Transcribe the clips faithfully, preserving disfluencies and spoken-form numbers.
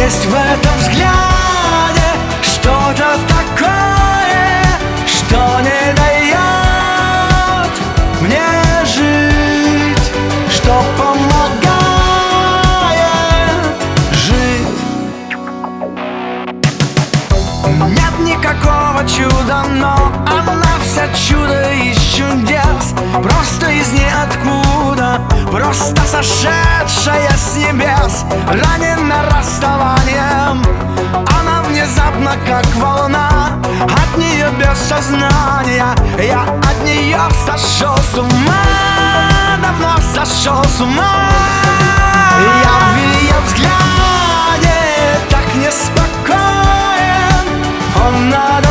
Есть в этом взгляде что-то такое, что не дает мне жить, что помогает жить. Нет никакого чуда, но она вся чудо из чудес, просто из ниоткуда, просто сошедшая с небес. Ранена расставанием, она внезапно как волна, от нее без сознания. Я от нее сошел с ума, давно сошел с ума. Я в ее взгляде так неспокоен, он надо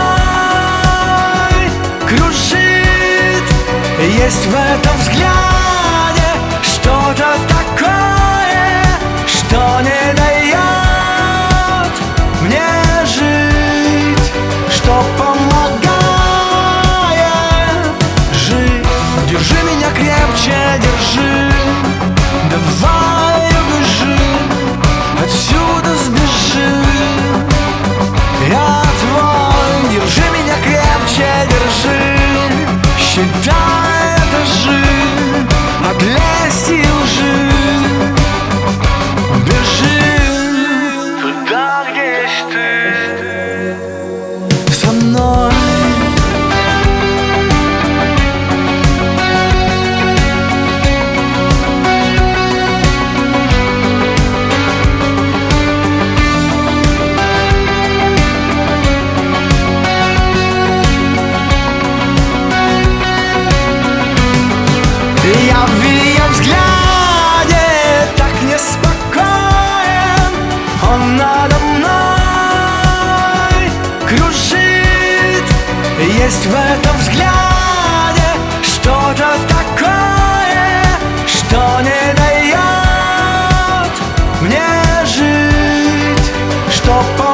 мной кружит. Есть в этом взгляде что-то такое, что не дает мне жить, что помогает жить. Держи меня крепче, держи, давай убежим, отсюда сбежим. Я твой, держи меня крепче, держи, считай этажи от лести и лжи. Бежи туда, где есть ты со мной. Я в ее взгляде так неспокоен, он надо мной кружит. Есть в этом взгляде что-то такое, что не дает мне жить, что